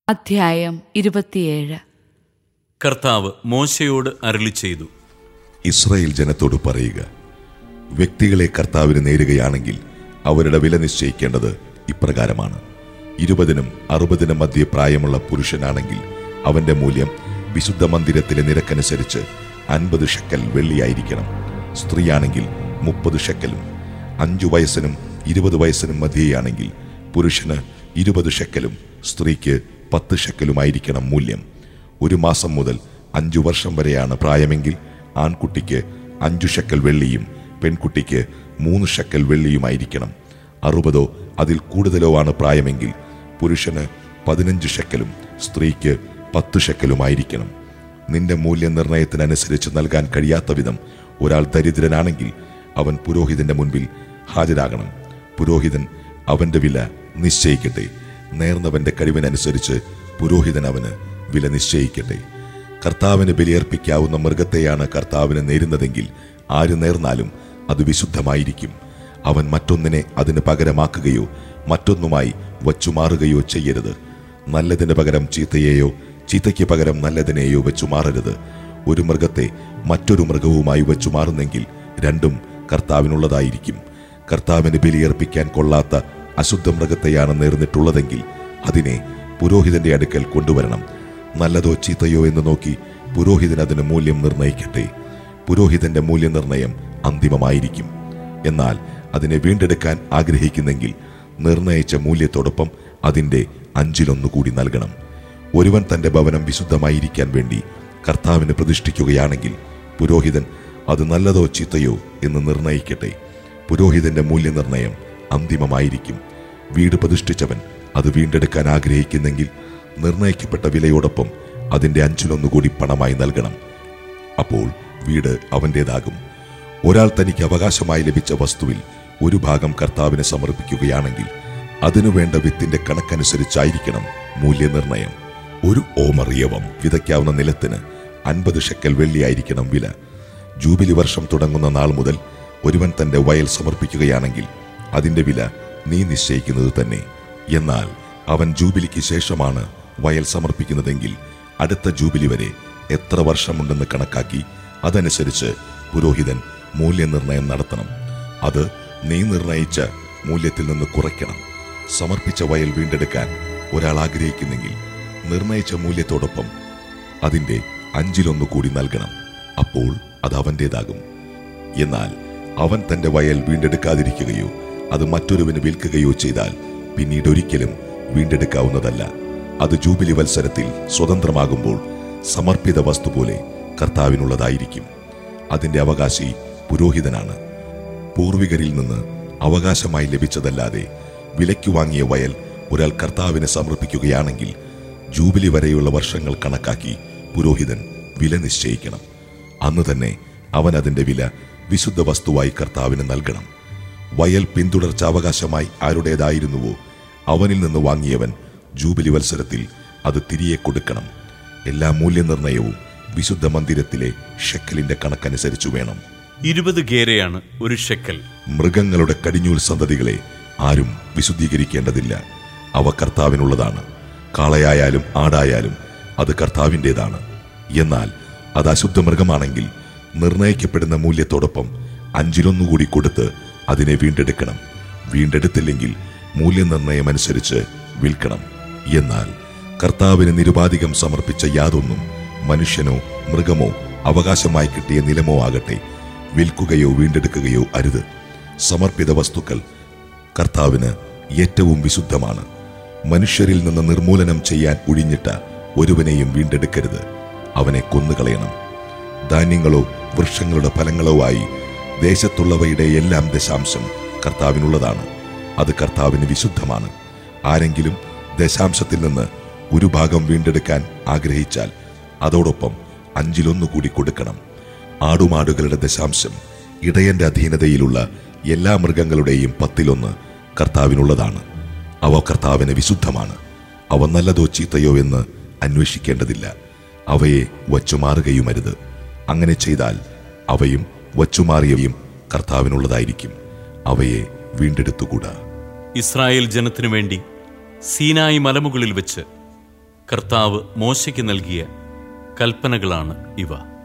അധ്യായം 27. കർത്താവ് മോശയോട് അരുളിച്ചെയ്തു, ഇസ്രായേൽ ജനത്തോട് പറയുക, വ്യക്തികളെ കർത്താവിന് നേരുകയാണെങ്കിൽ അവരുടെ വില നിശ്ചയിക്കേണ്ടത് ഇപ്രകാരമാണ്. 20-നും 60-നും മധ്യേ പ്രായമുള്ള പുരുഷനാണെങ്കിൽ അവന്റെ മൂല്യം വിശുദ്ധ മന്ദിരത്തിലെ നിരക്കനുസരിച്ച് 50 ഷെക്കൽ വെള്ളിയായിരിക്കണം. സ്ത്രീയാണെങ്കിൽ 30 ഷെക്കലും. 5 വയസ്സിനും 20 വയസ്സിനും മധ്യേയാണെങ്കിൽ പുരുഷന് 20 ഷെക്കലും സ്ത്രീക്ക് 10 ഷെക്കലുമായിരിക്കണം മൂല്യം. 1 മാസം മുതൽ 5 വർഷം വരെയാണ് പ്രായമെങ്കിൽ ആൺകുട്ടിക്ക് 5 ഷെക്കൽ വെള്ളിയും പെൺകുട്ടിക്ക് 3 ഷെക്കൽ വെള്ളിയുമായിരിക്കണം. 60 അതിൽ കൂടുതലോ ആണ് പ്രായമെങ്കിൽ പുരുഷന് 15 ഷെക്കലും സ്ത്രീക്ക് 10 ഷെക്കലുമായിരിക്കണം. നിന്റെ മൂല്യനിർണയത്തിനനുസരിച്ച് നൽകാൻ കഴിയാത്ത വിധം ഒരാൾ ദരിദ്രനാണെങ്കിൽ അവൻ പുരോഹിതന്റെ മുൻപിൽ ഹാജരാകണം. പുരോഹിതൻ അവന്റെ വില നിശ്ചയിക്കട്ടെ. നേർന്നവന്റെ കഴിവിനനുസരിച്ച് പുരോഹിതൻ അവന് വില നിശ്ചയിക്കട്ടെ. കർത്താവിന് ബലിയർപ്പിക്കാവുന്ന മൃഗത്തെയാണ് കർത്താവിന് നേരുന്നതെങ്കിൽ ആര് നേർന്നാലും അത് വിശുദ്ധമായിരിക്കും. അവൻ മറ്റൊന്നിനെ അതിന് പകരമാക്കുകയോ മറ്റൊന്നുമായി വച്ചുമാറുകയോ ചെയ്യരുത്. നല്ലതിന് പകരം ചീത്തയെയോ ചീത്തയ്ക്ക് പകരം നല്ലതിനെയോ വെച്ചുമാറരുത്. ഒരു മൃഗത്തെ മറ്റൊരു മൃഗവുമായി വച്ചുമാറുന്നെങ്കിൽ രണ്ടും കർത്താവിനുള്ളതായിരിക്കും. കർത്താവിന് ബലിയർപ്പിക്കാൻ കൊള്ളാത്ത അശുദ്ധ മൃഗത്തെയാണ് നേർന്നിട്ടുള്ളതെങ്കിൽ അതിനെ പുരോഹിതന്റെ അടുക്കൽ കൊണ്ടുവരണം. നല്ലതോ ചീത്തയോ എന്ന് നോക്കി പുരോഹിതൻ അതിന് മൂല്യം നിർണയിക്കട്ടെ. പുരോഹിതന്റെ മൂല്യനിർണയം അന്തിമമായിരിക്കും. എന്നാൽ അതിനെ വീണ്ടെടുക്കാൻ ആഗ്രഹിക്കുന്നെങ്കിൽ നിർണയിച്ച മൂല്യത്തോടൊപ്പം അതിന്റെ 1/5 കൂടി നൽകണം. ഒരുവൻ തന്റെ ഭവനം വിശുദ്ധമായിരിക്കാൻ വേണ്ടി കർത്താവിന് പ്രതിഷ്ഠിക്കുകയാണെങ്കിൽ പുരോഹിതൻ അത് നല്ലതോ ചീത്തയോ എന്ന് നിർണയിക്കട്ടെ. പുരോഹിതന്റെ മൂല്യനിർണയം അന്തിമമായിരിക്കും. വീട് പ്രതിഷ്ഠിച്ചവൻ അത് വീണ്ടെടുക്കാൻ ആഗ്രഹിക്കുന്നെങ്കിൽ നിർണയിക്കപ്പെട്ട വിലയോടൊപ്പം അതിന്റെ 1/5 കൂടി പണമായി നൽകണം. അപ്പോൾ വീട് അവന്റേതാകും. ഒരാൾ തനിക്ക് അവകാശമായി ലഭിച്ച വസ്തുവിൽ ഒരു ഭാഗം കർത്താവിന് സമർപ്പിക്കുകയാണെങ്കിൽ അതിനുവേണ്ട വിത്തിന്റെ കണക്കനുസരിച്ചായിരിക്കണം മൂല്യനിർണയം. 1 ഓമർ യവം വിതയ്ക്കാവുന്ന നിലത്തിന് 50 ഷെക്കൽ വെള്ളിയായിരിക്കണം വില. ജൂബിലി വർഷം തുടങ്ങുന്ന നാൾ മുതൽ ഒരുവൻ തന്റെ വയൽ സമർപ്പിക്കുകയാണെങ്കിൽ അതിന്റെ വില നീ നിശ്ചയിക്കുന്നത് തന്നെ. എന്നാൽ അവൻ ജൂബിലിക്ക് ശേഷമാണ് വയൽ സമർപ്പിക്കുന്നതെങ്കിൽ അടുത്ത ജൂബിലി വരെ എത്ര വർഷമുണ്ടെന്ന് കണക്കാക്കി അതനുസരിച്ച് പുരോഹിതൻ മൂല്യനിർണയം നടത്തണം. അത് നീ നിർണയിച്ച മൂല്യത്തിൽ നിന്ന് കുറയ്ക്കണം. സമർപ്പിച്ച വയൽ വീണ്ടെടുക്കാൻ ഒരാൾ ആഗ്രഹിക്കുന്നെങ്കിൽ നിർണയിച്ച മൂല്യത്തോടൊപ്പം അതിന്റെ 1/5 കൂടി നൽകണം. അപ്പോൾ അത് അവന്റേതാകും. എന്നാൽ അവൻ തന്റെ വയൽ വീണ്ടെടുക്കാതിരിക്കുകയോ അത് മറ്റൊരുവന് വിൽക്കുകയോ ചെയ്താൽ പിന്നീട് ഒരിക്കലും വീണ്ടെടുക്കാവുന്നതല്ല. അത് ജൂബിലി വത്സരത്തിൽ സ്വതന്ത്രമാകുമ്പോൾ സമർപ്പിത വസ്തു പോലെ കർത്താവിനുള്ളതായിരിക്കും. അതിന്റെ അവകാശി പുരോഹിതനാണ്. പൂർവികരിൽ നിന്ന് അവകാശമായി ലഭിച്ചതല്ലാതെ വിലയ്ക്ക് വാങ്ങിയ വയൽ ഒരാൾ കർത്താവിന് സമർപ്പിക്കുകയാണെങ്കിൽ ജൂബിലി വരെയുള്ള വർഷങ്ങൾ കണക്കാക്കി പുരോഹിതൻ വില നിശ്ചയിക്കണം. അന്ന് തന്നെ അവൻ അതിന്റെ വില വിശുദ്ധ വസ്തുവായി കർത്താവിന് നൽകണം. വയൽ പിന്തുടർച്ചാവകാശമായി ആരുടേതായിരുന്നുവോ അവനിൽ നിന്ന് വാങ്ങിയവൻ ജൂബിലി വത്സരത്തിൽ അത് തിരികെ കൊടുക്കണം. എല്ലാ മൂല്യനിർണയവും വിശുദ്ധ മന്ദിരത്തിലെ ഷെക്കലിന്റെ കണക്കനുസരിച്ചു വേണം. 20 ഗേരയാണ് 1 ഷെക്കൽ. മൃഗങ്ങളുടെ കടിഞ്ഞൂൽ സന്തതികളെ ആരും വിശുദ്ധീകരിക്കേണ്ടതില്ല. അവ കർത്താവിനുള്ളതാണ്. കാളയായാലും ആടായാലും അത് കർത്താവിൻ്റെതാണ്. എന്നാൽ അത് അശുദ്ധ മൃഗമാണെങ്കിൽ നിർണയിക്കപ്പെടുന്ന മൂല്യത്തോടൊപ്പം 1/5 കൂടി കൊടുത്ത് അതിനെ വീണ്ടെടുക്കണം. വീണ്ടെടുത്തില്ലെങ്കിൽ മൂല്യനിർണയമനുസരിച്ച് വിൽക്കണം. എന്നാൽ കർത്താവിന് നിരുപാധികം സമർപ്പിച്ച യാതൊന്നും മനുഷ്യനോ മൃഗമോ അവകാശമായി കിട്ടിയ നിലമോ ആകട്ടെ വിൽക്കുകയോ വീണ്ടെടുക്കുകയോ അരുത്. സമർപ്പിത വസ്തുക്കൾ കർത്താവിന് ഏറ്റവും വിശുദ്ധമാണ്. മനുഷ്യരിൽ നിന്ന് നിർമൂലനം ചെയ്യാൻ ഒഴിഞ്ഞിട്ട ഒരുവനെയും വീണ്ടെടുക്കരുത്. അവനെ കൊന്നുകളയണം. ധാന്യങ്ങളോ വൃക്ഷങ്ങളുടെ ഫലങ്ങളോ ആയി ദേശത്തുള്ളവയുടെ എല്ലാം ദശാംശം കർത്താവിനുള്ളതാണ്. അത് കർത്താവിന് വിശുദ്ധമാണ്. ആരെങ്കിലും ദശാംശത്തിൽ നിന്ന് 1 ഭാഗം വീണ്ടെടുക്കാൻ ആഗ്രഹിച്ചാൽ അതോടൊപ്പം 1/5 കൂടി കൊടുക്കണം. ആടുമാടുകളുടെ ദശാംശം ഇടയന്റെ അധീനതയിലുള്ള എല്ലാ മൃഗങ്ങളുടെയും 10/1 കർത്താവിനുള്ളതാണ്. അവ കർത്താവിന് വിശുദ്ധമാണ്. അവ നല്ലതോ ചീത്തയോ എന്ന് അന്വേഷിക്കേണ്ടതില്ല. അവയെ വച്ചുമാറുകയുമരുത്. അങ്ങനെ ചെയ്താൽ അവയും വച്ചുമാറിയവയും കർത്താവിനുള്ളതായിരിക്കും. അവയെ വീണ്ടെടുത്തുകൂടാ. ഇസ്രായേൽ ജനത്തിനു വേണ്ടി സീനായി മലമുകളിൽ വെച്ച് കർത്താവ് മോശയ്ക്ക് നൽകിയ കൽപ്പനകളാണ് ഇവ.